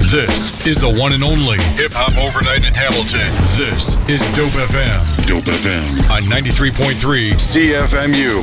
This is the one and only Hip Hop Overnight in Hamilton. This is Dope FM. Dope FM on 93.3 CFMU.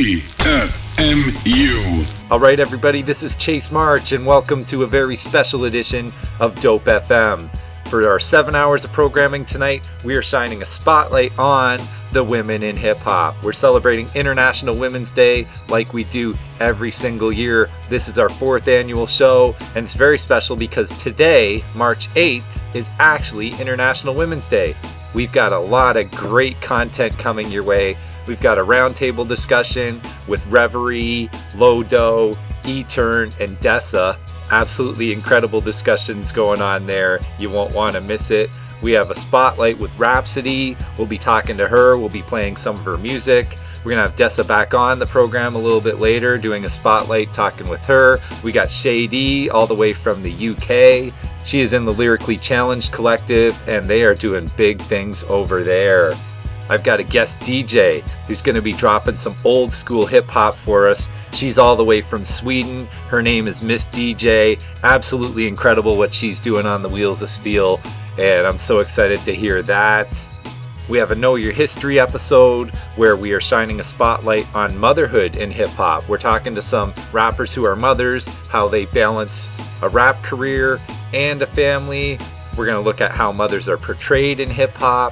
CFMU. All right, everybody, this is Chase March, and welcome to a very special edition of Dope FM. For our 7 hours of programming tonight, we are shining a spotlight on the women in hip-hop. We're celebrating International Women's Day like we do every single year. This is our 4th annual show, and it's very special because today, March 8th, is actually International Women's Day. We've got a lot of great content coming your way. We've got a roundtable discussion with Reverie, Lodo, E-Turn, and Dessa. Absolutely incredible discussions going on there. You won't want to miss it. We have a spotlight with Rhapsody. We'll be talking to her. We'll be playing some of her music. We're going to have Dessa back on the program a little bit later, doing a spotlight, talking with her. We got Shady all the way from the UK. She is in the Lyrically Challenged Collective, and they are doing big things over there. I've got a guest DJ who's going to be dropping some old school hip hop for us. She's all the way from Sweden. Her name is Miss DJ. Absolutely incredible what she's doing on the Wheels of Steel, and I'm so excited to hear that. We have a Know Your History episode where we are shining a spotlight on motherhood in hip hop. We're talking to some rappers who are mothers, how they balance a rap career and a family. We're going to look at how mothers are portrayed in hip hop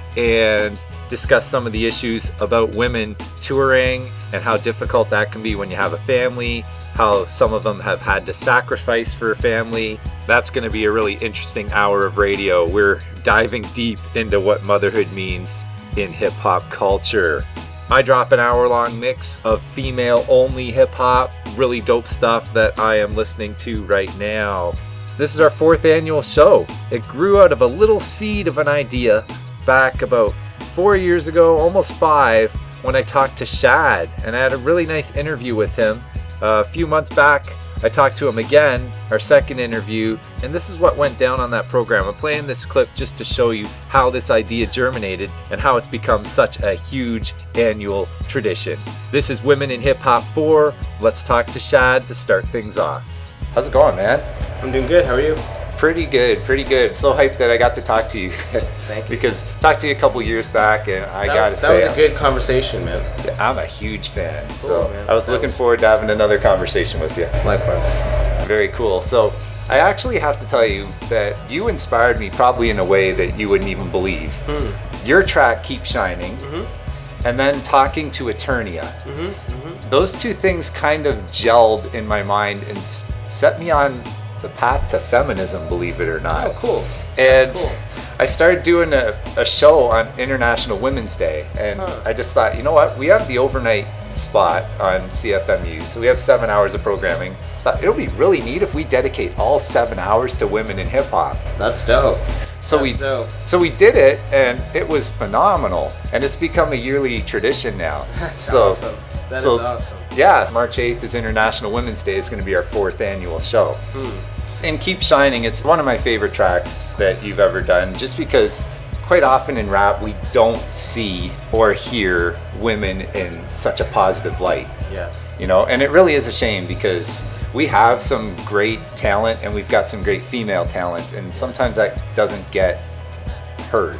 and discuss some of the issues about women touring and how difficult that can be when you have a family, how some of them have had to sacrifice for a family. That's going to be a really interesting hour of radio. We're diving deep into what motherhood means in hip-hop culture. I drop an hour-long mix of female-only hip-hop, really dope stuff that I am listening to right now. This is our 4th annual show. It grew out of a little seed of an idea back about 4 years ago, almost 5, when I talked to Shad, and I had a really nice interview with him. A few months back, I talked to him again, our second interview, and this is what went down on that program. I'm playing this clip just to show you how this idea germinated and how it's become such a huge annual tradition. This is Women in Hip Hop 4. Let's talk to Shad to start things off. How's it going, man? I'm doing good. How are you? Pretty good. So hyped that I got to talk to you. Thank you. Because I talked to you a couple years back, and that was a good conversation, man. I'm a huge fan. Cool, so man. I was looking forward to having another conversation with you. Likewise. Very cool. So I actually have to tell you that you inspired me probably in a way that you wouldn't even believe. Your track, Keep Shining, and then talking to Eternia. Those two things kind of gelled in my mind and set me on the path to feminism, believe it or not. Oh, cool. And That's cool. I started doing a show on International Women's Day, and I just thought, you know what, we have the overnight spot on CFMU, so we have 7 hours of programming. I thought it'll be really neat if we dedicate all 7 hours to women in hip hop. That's dope. So we did it, and it was phenomenal, and it's become a yearly tradition now. That's awesome. That is awesome. Yeah, March 8th is International Women's Day. It's going to be our 4th annual show. And Keep Shining, it's one of my favorite tracks that you've ever done, just because quite often in rap we don't see or hear women in such a positive light. Yeah. You know, and it really is a shame because we have some great talent and we've got some great female talent, and sometimes that doesn't get heard,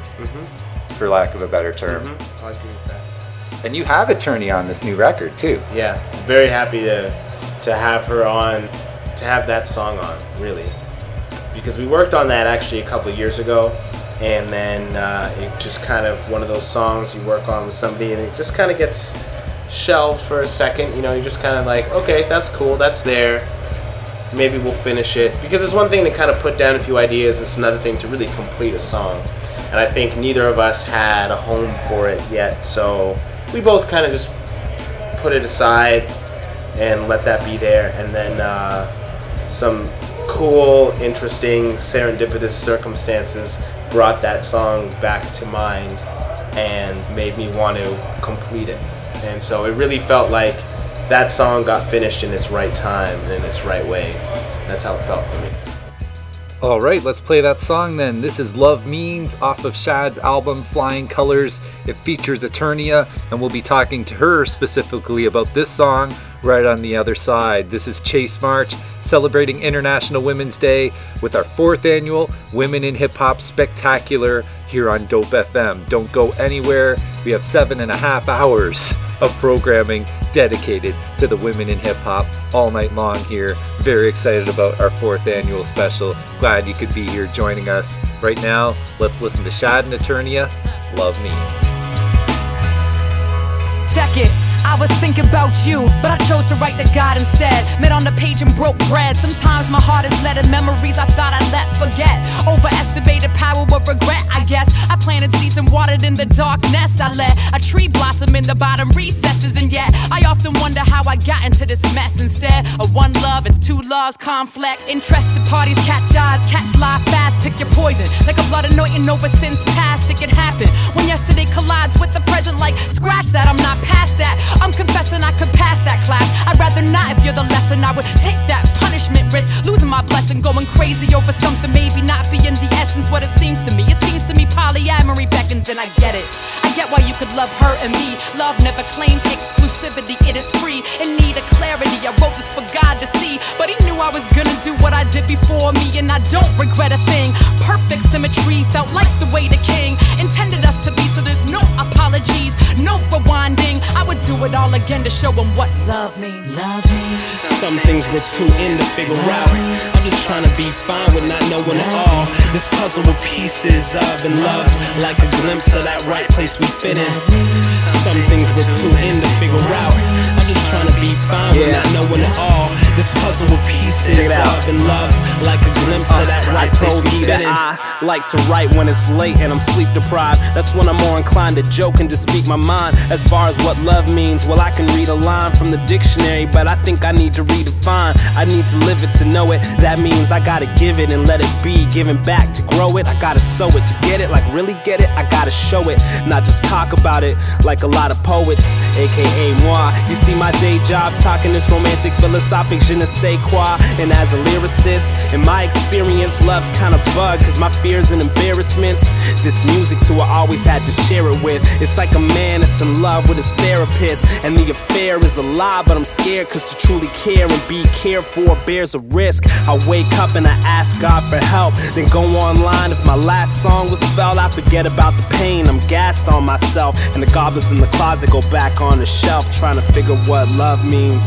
for lack of a better term. I agree with that. And you have Eternia on this new record too. Yeah, very happy to have her on, to have that song on, really. Because we worked on that actually a couple of years ago, and then it just kind of one of those songs you work on with somebody and it just kind of gets shelved for a second. You know, you're just kind of like, okay, that's cool, that's there. Maybe we'll finish it. Because it's one thing to kind of put down a few ideas, it's another thing to really complete a song. And I think neither of us had a home for it yet, so we both kind of just put it aside and let that be there. And then some cool, interesting, serendipitous circumstances brought that song back to mind and made me want to complete it. And so it really felt like that song got finished in its right time and in its right way. That's how it felt for me. All right, let's play that song then. This is Love Means off of Shad's album Flying Colors. It features Eternia, and we'll be talking to her specifically about this song right on the other side. This is Chase March, celebrating International Women's Day with our 4th annual Women in Hip Hop Spectacular here on Dope FM. Don't go anywhere. We have 7.5 hours of programming dedicated to the women in hip hop all night long here. Very excited about our 4th annual special. Glad you could be here joining us. Right now, let's listen to Shad and Eternia, Love Means. Check it. I was thinking about you, but I chose to write to God instead. Met on the page and broke bread. Sometimes my heart is lead and memories I thought I'd let forget. Overestimated power of regret, I guess. I planted seeds and watered in the darkness. I let a tree blossom in the bottom recesses. And yet, I often wonder how I got into this mess. Instead of one love, it's two loves, conflict. Interested parties catch eyes, cats lie fast. Pick your poison, like a blood anointing over sins past. It can happen when yesterday collides with the present. Like, scratch that, I'm not past that. I'm confessing I could pass that class. I'd rather not. If you're the lesson, I would take that punishment risk. Losing my blessing, going crazy over something maybe not being the essence what it seems to me. It seems to me polyamory beckons and I get it. I get why you could love her and me. Love never claimed exclusivity, it is free. In need of clarity, I wrote this for God to see. But he knew I was gonna do what I did before me, and I don't regret a thing. Perfect symmetry, felt like the way the king intended us to be. So there's no apologies, no rewinding. I would do it all again to show him what love means. Love means. Some things we're too in to figure out. I'm just trying to be fine with not knowing it all. This puzzle with pieces of and love's like a glimpse of that right place we fit in. Some things we're too in to figure out. I'm just trying to be fine with not knowing it all. This puzzle with pieces of and love's like a glimpse of that right place we fit in. I like to write when it's late and I'm sleep deprived. That's when I'm more inclined to joke and just speak my mind. As far as what love means, well, I can read a line from the dictionary, but I think I need to redefine. I need to live it to know it. That means I gotta give it and let it be. Giving back to grow it, I gotta sow it to get it. Like really get it, I gotta show it, not just talk about it like a lot of poets, aka moi. You see my day job's talking this romantic philosophic je ne sais quoi. And as a lyricist, in my experience, love's kinda bug, cause my fears and embarrassments, this music's who I always had to share it with. It's like a man that's in love with his therapist, and the affair is a lie, but I'm scared, cause to truly care and be cared for bears a risk. I wake up and I ask God for help, then go online. If my last song was felt, I forget about the pain. I'm gassed on myself, and the goblins in the closet go back on the shelf, trying to figure what love means.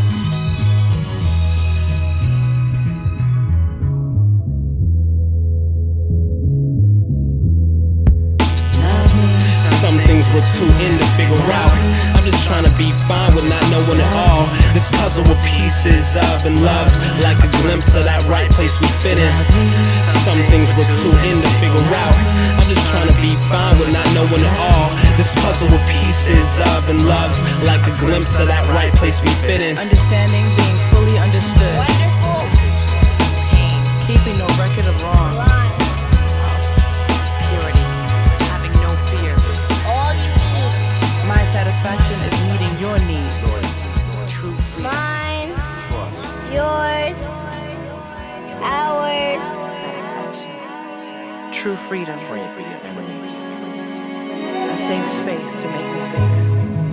Some things we're too in to figure out. I'm just trying to be fine with not knowing it all. This puzzle with pieces of and love's like a glimpse of that right place we fit in. Some things we're too in to figure out. I'm just trying to be fine with not knowing it all. This puzzle with pieces of and love's like a glimpse of that right place we fit in. Understanding, being fully understood. Wonderful. Pain. Keeping no record of wrong. Purity. Having no fear. All you need. My satisfaction is meeting your needs. True freedom. Mine. Yours. Ours. Satisfaction. True freedom. Pray for your enemies. A safe space to make mistakes.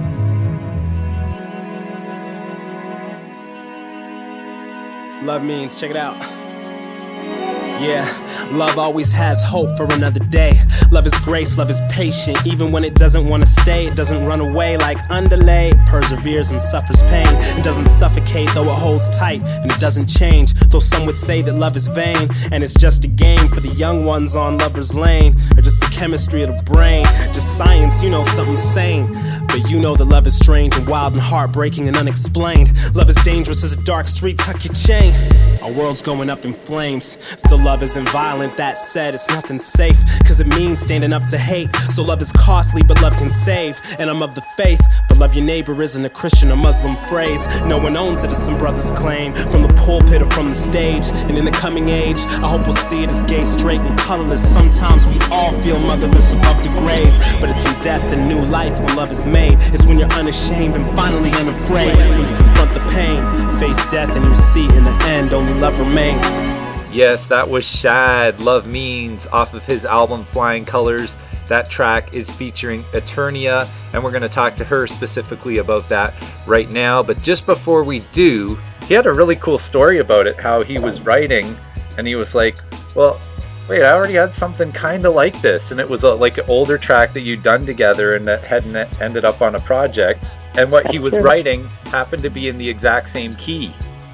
Love means, check it out. Yeah, love always has hope for another day. Love is grace, love is patient. Even when it doesn't want to stay, it doesn't run away like underlay. It perseveres and suffers pain. It doesn't suffocate, though it holds tight. And it doesn't change, though some would say that love is vain. And it's just a game for the young ones on lover's lane. Or just the chemistry of the brain. Just science, you know, something sane. But you know that love is strange and wild and heartbreaking and unexplained. Love is dangerous as a dark street, tuck your chain. Our world's going up in flames. Still love isn't violent, that said, it's nothing safe. Cause it means standing up to hate. So love is costly, but love can save. And I'm of the faith, but love your neighbor isn't a Christian or Muslim phrase. No one owns it, as some brothers claim. From the pulpit or from the stage. And in the coming age, I hope we'll see it as gay, straight, and colorless. Sometimes we all feel motherless above the grave. But it's in death and new life when love is made. It's when you're unashamed and finally unafraid. When you confront the pain, face death, and you see in the end only love remains. Yes, that was Shad, Love Means, off of his album Flying Colors. That track is featuring Eternia, and we're going to talk to her specifically about that right now. But just before we do, he had a really cool story about it, how he was writing, and he was like, well, wait, I already had something kind of like this, and it was like an older track that you'd done together and that hadn't ended up on a project, and what he was writing happened to be in the exact same key.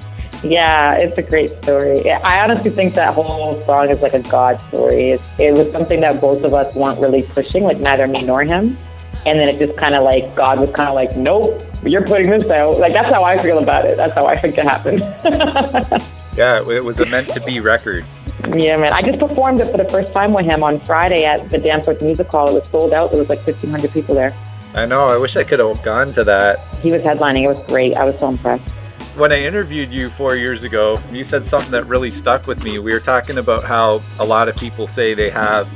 Yeah, it's a great story. I honestly think that whole song is like a God story. It was something that both of us weren't really pushing, like neither me nor him. And then it just kind of like, God was kind of like, nope, you're putting this out. Like, that's how I feel about it. That's how I think it happened. Yeah, it was a meant-to-be record. Yeah, man. I just performed it for the first time with him on Friday at the Danforth Music Hall. It was sold out. There was like 1,500 people there. I know. I wish I could have gone to that. He was headlining. It was great. I was so impressed. When I interviewed you 4 years ago, you said something that really stuck with me. We were talking about how a lot of people say they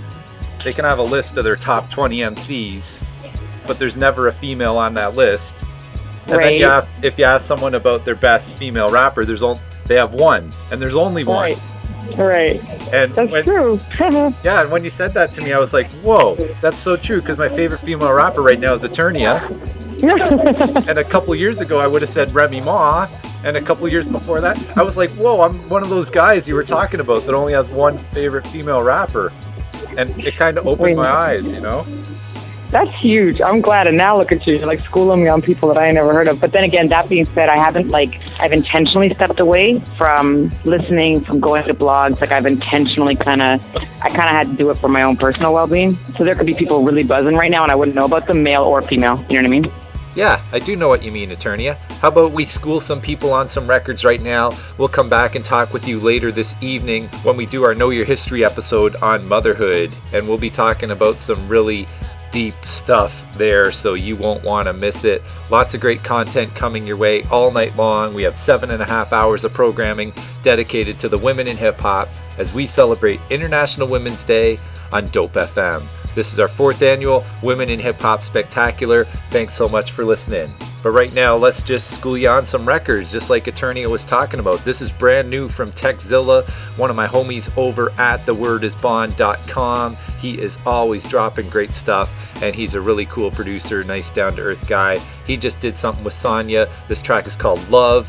can have a list of their top 20 MCs, but there's never a female on that list. And right. then if you ask someone about their best female rapper, they have one, and there's only one. Right. And that's true. Yeah, and when you said that to me, I was like, whoa, that's so true, because my favorite female rapper right now is Eternia. And a couple years ago, I would have said Remy Ma, and a couple years before that, I was like, whoa, I'm one of those guys you were talking about that only has one favorite female rapper. And it kind of opened my eyes, you know? That's huge. I'm glad. And now look at you. You're like schooling me on people that I never heard of. But then again, that being said, I've intentionally stepped away from listening, from going to blogs. Like I've intentionally I had to do it for my own personal well-being. So there could be people really buzzing right now and I wouldn't know about them, male or female. You know what I mean? Yeah, I do know what you mean, Eternia. How about we school some people on some records right now? We'll come back and talk with you later this evening when we do our Know Your History episode on motherhood. And we'll be talking about some really deep stuff there, so you won't want to miss it. Lots of great content coming your way all night long. We have 7.5 hours of programming dedicated to the women in hip-hop as we celebrate International Women's Day on Dope FM. This is our 4th annual Women in Hip Hop Spectacular. Thanks so much for listening. But right now, let's just school you on some records, just like Eternia was talking about. This is brand new from Techzilla, one of my homies over at thewordisbond.com. He is always dropping great stuff, and he's a really cool producer, nice down-to-earth guy. He just did something with Sonya. This track is called Love,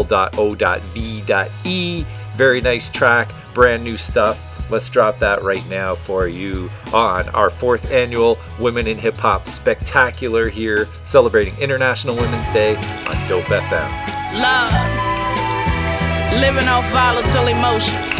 L.O.V.E. Very nice track, brand new stuff. Let's drop that right now for you on our 4th annual Women in Hip Hop Spectacular here, celebrating International Women's Day on Dope FM. Love, living off volatile emotions.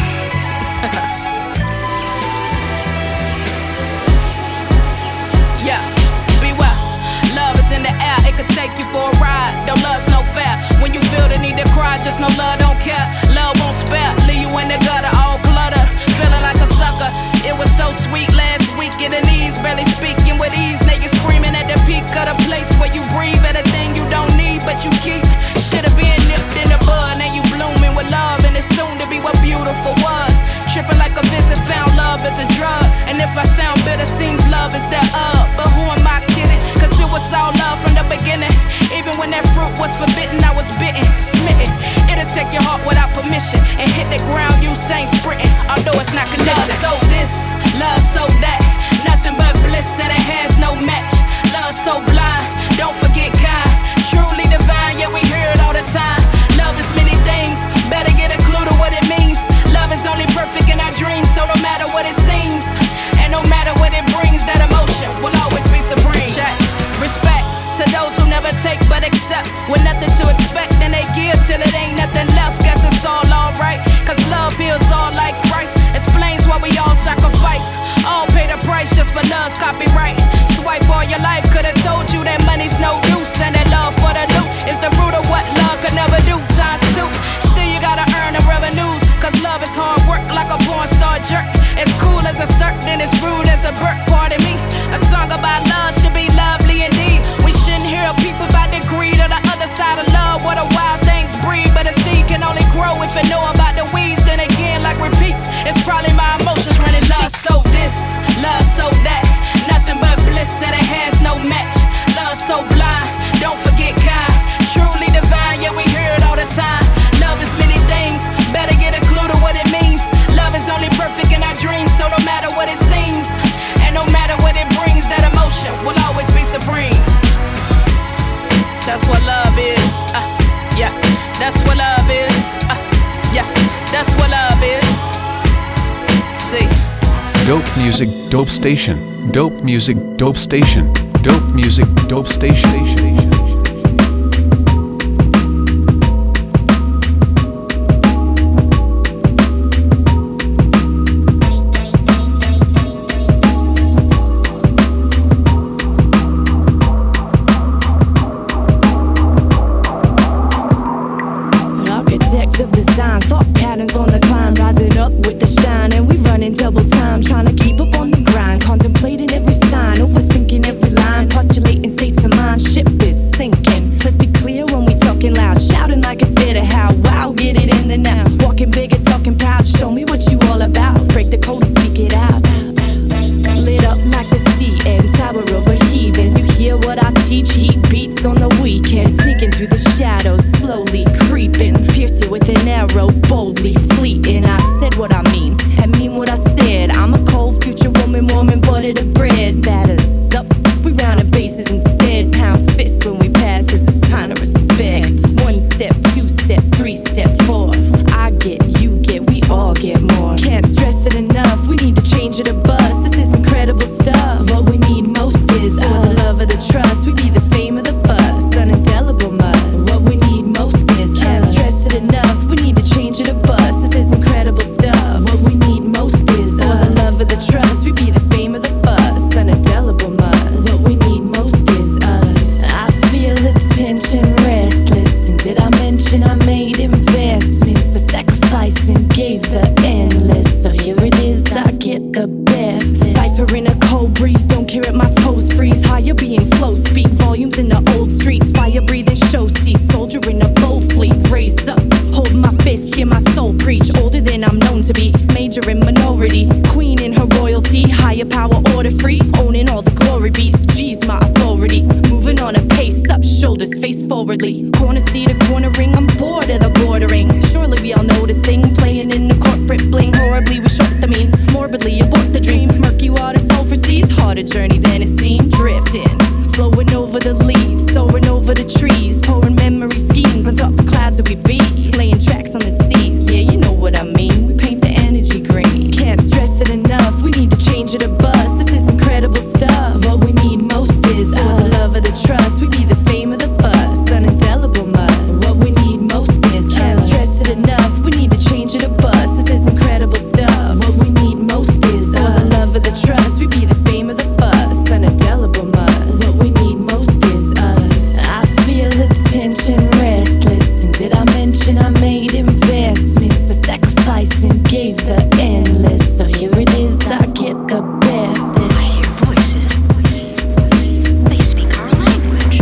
Yeah, be well. Love is in the air, it could take you for a ride. Though love's no fair. When you feel the need to cry, just know love don't care. Love won't spare, leave you in the gutter, all clutter. Feeling like a sucker. It was so sweet last week in the knees, barely speaking with ease. Niggas screaming at the peak of the place where you breathe at a thing you don't need, but you keep. Should've been nipped in the bud, now you blooming with love, and it's soon to be what beautiful was. Tripping like a visit, found love as a drug. And if I sound bitter, seems love is that but who am I kidding? Cause it was all love from the beginning. Even when that fruit was forbidden, I was bitten, smitten. It'll take your heart without permission and hit the ground, you ain't sprinting, although it's not connected. Love so this, love so that, nothing but bliss and it has no match. Love so blind, don't forget kind, truly divine, yeah we hear it all the time. Love is many things, better get a clue to what it means. Love is only perfect in our dreams, so no matter what it seems, and no matter what it brings, that emotion will always be supreme. Check. Respect to those who never take but accept. With nothing to expect, then they give till it ain't nothing left. Guess it's all alright, cause love Dope music, dope station. Dope music, dope station. Dope music, dope station. Double time, trying to keep up on the grind, contemplating every sign, overthinking every line, postulating states of mind. Ship is sinking. Let's be clear when we talking loud, shouting like it's better. How? Wow, get it in the now. Walking big and talking proud. Show me what you all about. Break the code and speak it out. Lit up like the CN Tower of a heathens. You hear what I teach? Heat beats on the weekend, sneaking through the shadows, slowly creeping. Pierce you with an arrow, boldly fleeting. I said what I mean. What I said, I'm a cold future woman, warming butter to bread. Batters up, we rounding bases instead. Pound fists when we pass as a sign of respect. 1 step, 2 step, 3 step, 4. I get, you get, we all get more. Can't stress it enough, we need to change it a bus. This is incredible stuff. What we need most is for the love of the trust. We need the fame of the fuss, an indelible must. What we need most is can't stress it enough. We need to change it a bus. This is incredible stuff. What we need most is for the love of the trust. We be the fame of the fuss, an indelible must. What we need most is us. I feel the tension, restless. And did I mention I made investments? The sacrifice and gave the endless. So here it is, I get the best. Cipher in a cold breeze, don't care if my toes freeze. Higher being flow, speak volumes in the old streets. Fire breathing, show cease. Soldier in a bold fleet, raise up. Hold my fist, hear my soul preach. Older than I'm known to be, major in minority. Queen in her royalty, higher power, order free. Owning all the glory beats, G's my authority. Moving on a pace up, shoulders face forwardly. Corner seat to corner ring, I'm bored of the bordering. Surely we all know this thing, playing in the corporate bling. Horribly we short the means, morbidly abort the dream. Murky water, sulfur seas, harder journey than it seemed. Drifting, flowing over the leaves, soaring over the trees. Pouring memory schemes on top of clouds that we be. Laying tracks on the seas, yeah, you know what I mean. We paint the energy green. Can't stress it enough, we need to change it a bus. This is incredible stuff. What we need most is for the love of the trust. We need the fame of the fuss, an indelible must. What we need most is can't stress it enough. We need to change it a bus. This is incredible stuff. What we need most is for the love of the trust. We be the fame of the fuss, an indelible must. What we need most is us. I feel the tension, restless. And did I mention I made investments? The sacrifice and gave the endless. So here it is, I get the best. I hear voices. They speak our language.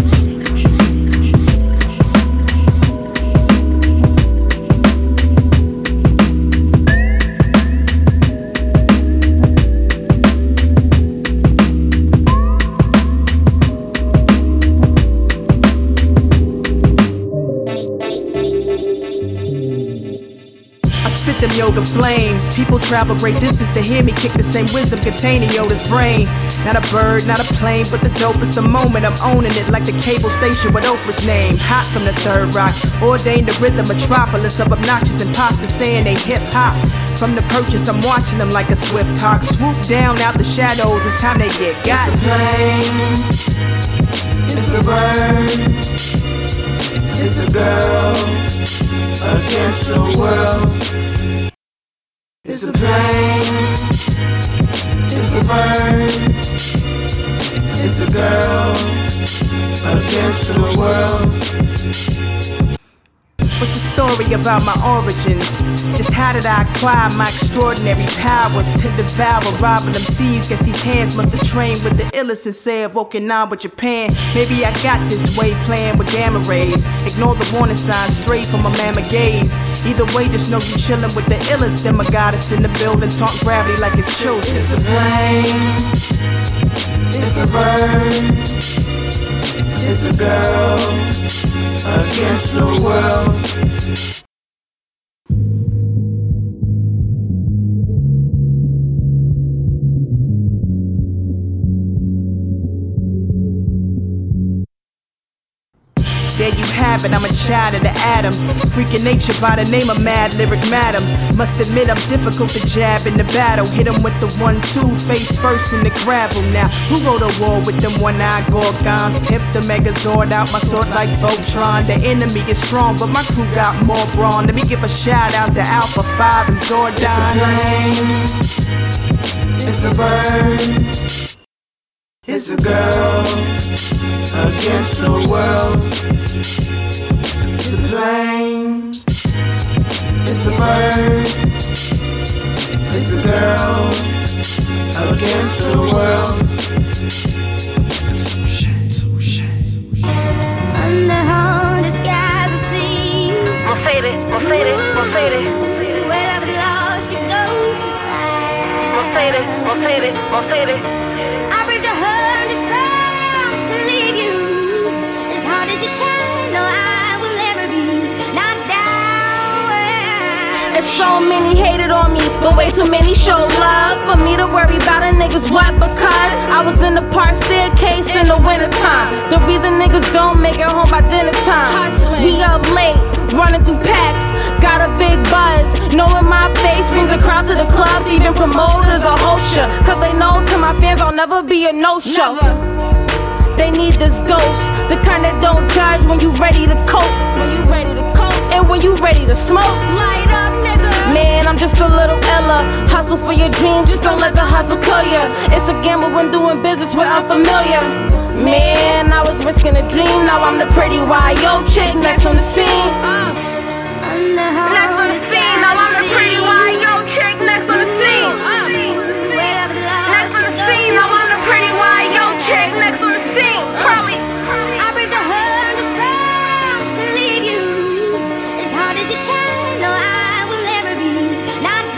Them yoga flames. People travel great distance to hear me kick the same wisdom containing Yoda's brain. Not a bird, not a plane, but the dopest the moment. I'm owning it like the cable station with Oprah's name. Hot from the third rock, ordained the rhythm metropolis of obnoxious imposters saying they hip hop. From the purchase, I'm watching them like a swift hawk. Swoop down out the shadows, it's time they get got. It's a plane, it's a bird, it's a girl against the world. It's a plane, it's a bird, it's a girl against the world. What's the story about my origins? Just how did I acquire my extraordinary powers to devour rival MCs? Guess these hands must have trained with the illest and say of Okinawa, Japan. Maybe I got this way playing with gamma rays. Ignore the warning signs straight from my mamma gaze. Either way, just know you chillin' with the illest. Then my goddess in the building, talk gravity like it's children. It's a plane, it's a bird, it's a girl against the world. There you habit, I'm a child of the atom. Freaking nature by the name of Mad Lyric Madam. Must admit I'm difficult to jab in the battle. Hit him with the 1-2, face first in the gravel. Now, who go to war with them one-eyed gorgons? Pip the Megazord out my sword like Voltron. The enemy is strong, but my crew got more brawn. Let me give a shout out to Alpha 5 and Zordon. It's a plane, it's a bird, it's a girl against the world. It's a plane, it's a bird, it's a girl against the world. Under all the skies I see. Mercedes. Wherever the lost it goes, it's fine. Mercedes. I break 100 songs to leave you. As hard as you try, no, I will never be knocked down. If so many hated on me, but way too many show love for me to worry about a nigga's what, because I was in the park staircase in the wintertime. The reason niggas don't make it home by dinner time. We up late, running through packs, got a big buzz. Knowing my face brings a crowd to the club, even promoters or host ya, cause they know to my fans I'll never be a no-show. They need this dose, the kind that don't judge when you ready to cope. And when you ready to smoke, light up, nigga. Man, I'm just a little illa. Hustle for your dream, just don't let the hustle kill ya. It's a gamble when doing business with unfamiliar. Man, I was risking a dream, now I'm the pretty YO chick next on the scene. Next on the scene, now I'm the pretty YO chick next on the scene. Next on the scene, now I'm the pretty YO chick next on the scene. Probably. I break 100 songs to leave you. As hard as you try, no, I will never be knocked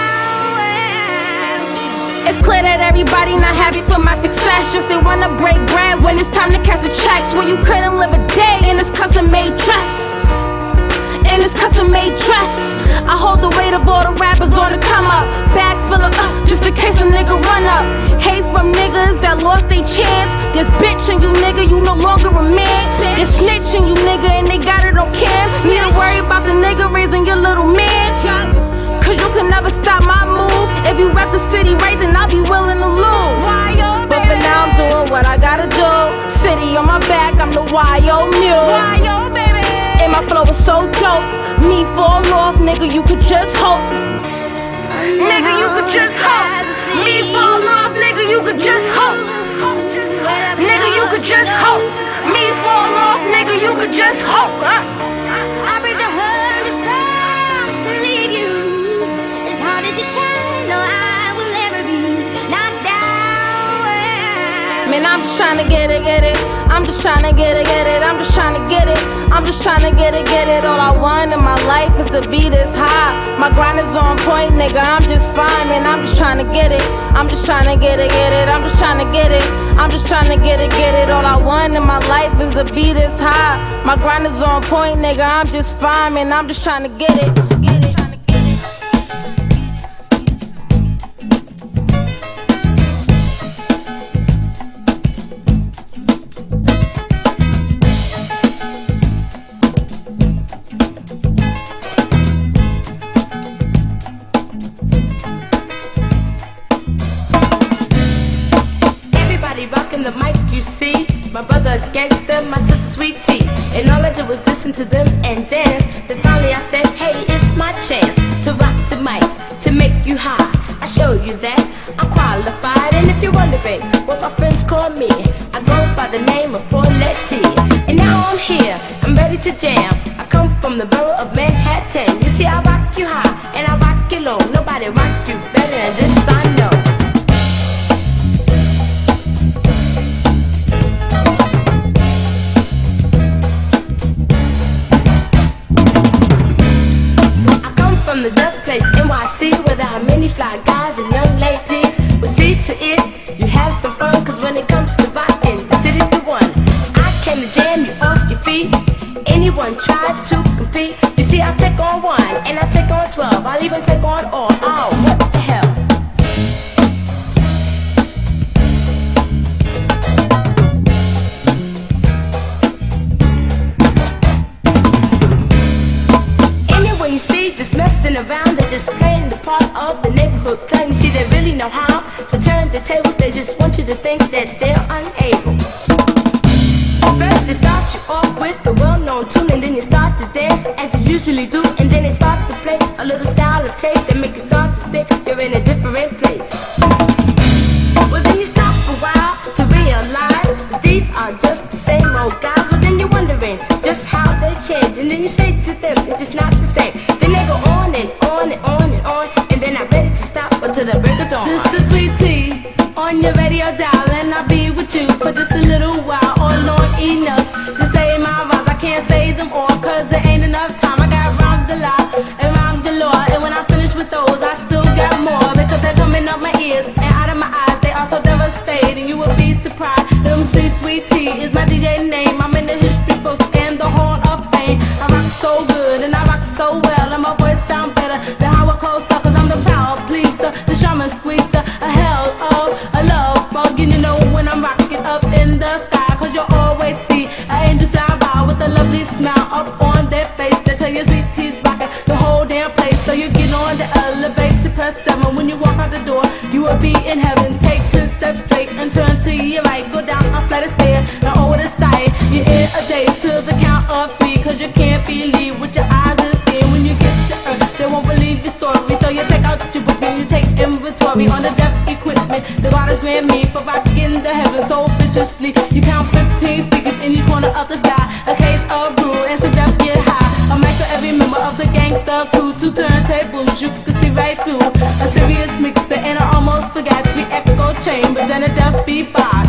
down. It's clear that everybody not happy for my success. Just they wanna break bread when it's time to cash the checks. When you couldn't live a day in this custom-made dress. In this custom-made dress, I hold the weight of all the rappers on the come up. Bag full of just in case a nigga run up. Hate from niggas that lost their chance. This bitch and you nigga, you no longer a man. This snitch and you nigga, and they got it on cam. Need to worry about the nigga raising your little man. Cause you can never stop my moves. If you rep the city right, then I'll be willing to lose. But for now I'm doing what I gotta do. City on my back, I'm the YO mule. And my flow is so dope. Me fall off, nigga, you could just hope. Nigga, you could just hope. Me fall off, nigga, you could just hope. Nigga, you could just hope. Me fall off, nigga, you could just hope. I break 100 songs to leave you. As hard as you try, no, I will never be knocked down. Man, I'm just trying to get it. I'm just trying to get it. I'm just trying to get it. I'm just trying to get it. All I want in my life is to be this high. My grind is on point, nigga. I'm just fine, man. I'm just trying to get it. I'm just trying to get it. I'm just trying to get it. I'm just trying to get it. All I want in my life is to be this high. My grind is on point, nigga. I'm just fine, man. I'm just trying to get it. The mic, you see, my brother gangster, my sister sweet tea, and all I did was listen to them and dance. Then finally I said, hey, it's my chance to rock the mic, to make you high. I show you that I'm qualified, and if you're wondering what my friends call me, I go by the name of Paulette T. And now I'm here, I'm ready to jam. I come from the borough of Manhattan. You see, I rock you high and I rock you low. Nobody rock you better than this, I know. From the Dove Place, NYC, where there are many fly guys and young ladies. Well, see to it, you have some fun, cause when it comes to rockin', the city's the one. I came to jam you off your feet. Anyone try to compete? You see, I'll take on 1, and I'll take on 12. I'll even take on all. Oh, what the hell? dancing around, they're just playing the part of the neighborhood clown. You see, they really know how to turn the tables. They just want you to think that they're unable. First they start you off with the well-known tune, and then you start to dance as you usually do, and then they start to play a little style of taste that make you start to think you're in a different place. Well, then you stop a while to realize that these are just the same old guys. Well, then you're wondering just how they change, and then you say to them they're just not the same. Then they go on and on and on and on, and they're not ready to stop until the break of dawn. This is Sweet Tea on your radio dial, and I'll be with you for just a little while, or long enough to say my rhymes. I can't say them all, cause there ain't enough time. I got rhymes galore and rhymes galore, and when I finish with those, I still got more, because they're coming up my ears and out of my eyes. They are so devastating, you will be surprised. MC Sweet Tea is my DJ name. I'm in the history books and the Hall of Fame. I rock so good and I rock so well, and my voice sound better than how it close up, cause I'm the power pleaser, the shaman squeezer, a hell of a love bug. And you know when I'm rocking up in the sky, cause you'll always see an angel fly by with a lovely smile up on their face. They tell you Sweet Tea's rocking the whole damn place. So you get on the elevator, press 7. When you walk out the door, you will be in heaven. Take 10 steps straight and turn to your right. Go down a flight of stairs, now over the side. You're in a daze till the count of 3, cause you can't believe what your eyes are seeing. When you get to Earth, they won't believe your story. So you take out your book and you take inventory on the deaf equipment the God has grant me for rocking the heavens so viciously. You count 15 speakers in each corner of the sky, a case of brew and some deaf get high. A mic for every member of the gangster crew, 2 turntables you can see right through, a serious mixer, and I almost forgot 3 echo chambers and a deaf beatbox.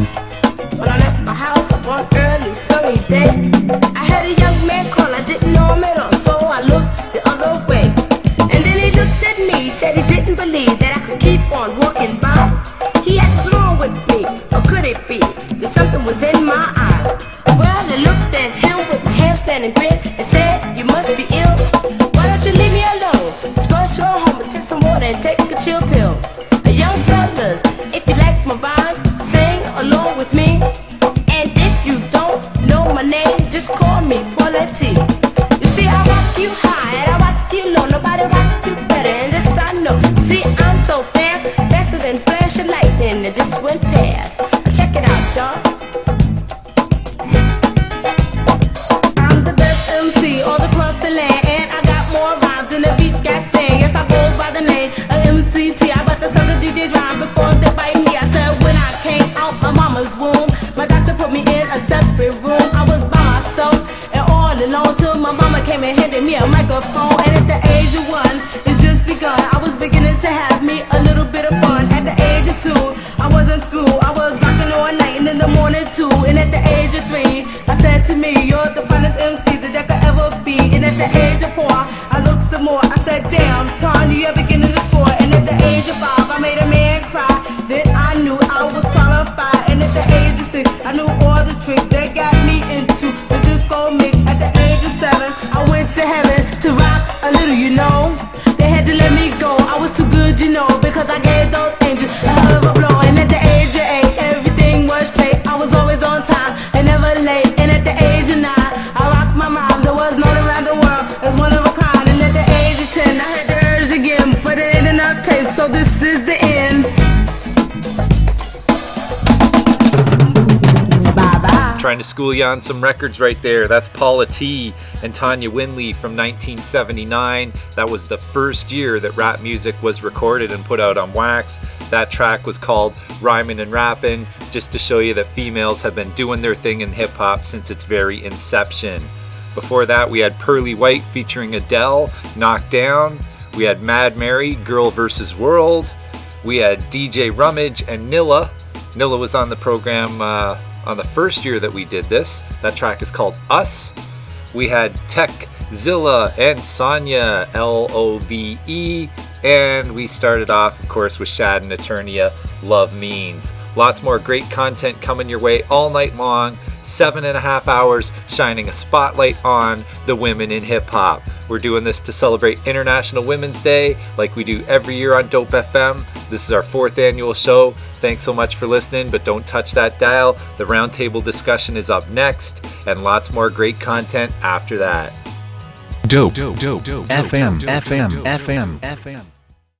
When I left my house one early sunny day, I had a young man call, I didn't know him at all, so I looked the other way. And then he looked at me, said he didn't believe that I could keep on walking by. He asked what's wrong with me, or could it be that something was in my eyes? Well, I looked at him with my half-standing grin and said, you must be ill. Why don't you leave me alone? Go straight home and take some water and take a chill pill. Young fellas, if you like my rhymes, sing along with me. And if you don't know my name, just call me Paulette T. You see, I rock you high and I rock you low. Nobody rock you better, and this I know. You see, I'm so fast, faster than flash of lightning that just went past. Check it out, y'all. I'm the best MC all across the land, and I got more rhymes than the beach got sand. Yes, I go by the name of MCT. I got the son of DJ rhyme before they bite me. I said when I came out my mama's womb, my doctor put me in a separate room. I was by myself and all alone till my mama came and handed me a microphone. And at the age of 1, it's just begun. I was beginning to have me a little bit of fun. At the age of 2, I wasn't through. I was rocking all night and in the morning too. And at the age of 3, I said to me, you're the finest MC that there could ever be. And at the age of 4, I looked some more. I said, damn, Tony, you're beginning to score. And at the age of 5, I made a man cry. Then I knew I was qualified. And at the age of 6, I knew all the tricks that got me into the disco mix. At the age of 7, I went to heaven to rock a little, you know. They had to let me go, I was too good, you know, because I gave those angels a hell of a blow. And at the age of 8, everything was straight. I was always on time and never late. And at the age of 9, I rocked my rhymes. I was known around the world as one of a kind. And at the age of 10, I had the urge again, but it ain't enough tape, so this is the end. Trying to school you on some records right there. That's Paula T and Tanya Winley from 1979. That was the first year that rap music was recorded and put out on wax. That track was called Rhymin' and Rappin', just to show you that females have been doing their thing in hip-hop since its very inception. Before that, we had Pearly White featuring Adele, Knocked Down. We had Mad Mary, Girl vs. World. We had DJ Rummage and Nilla. Nilla was on the program on the first year that we did this. That track is called Us. We had Techzilla and Sonya, Love. And we started off, of course, with Shad and Eternia, Love Means. Lots more great content coming your way all night long. 7.5 hours shining a spotlight on the women in hip-hop. We're doing this to celebrate International Women's Day like we do every year on Dope FM. This is our 4th annual show. Thanks so much for listening, but don't touch that dial. The roundtable discussion is up next, and lots more great content after that. Dope FM FM FM FM.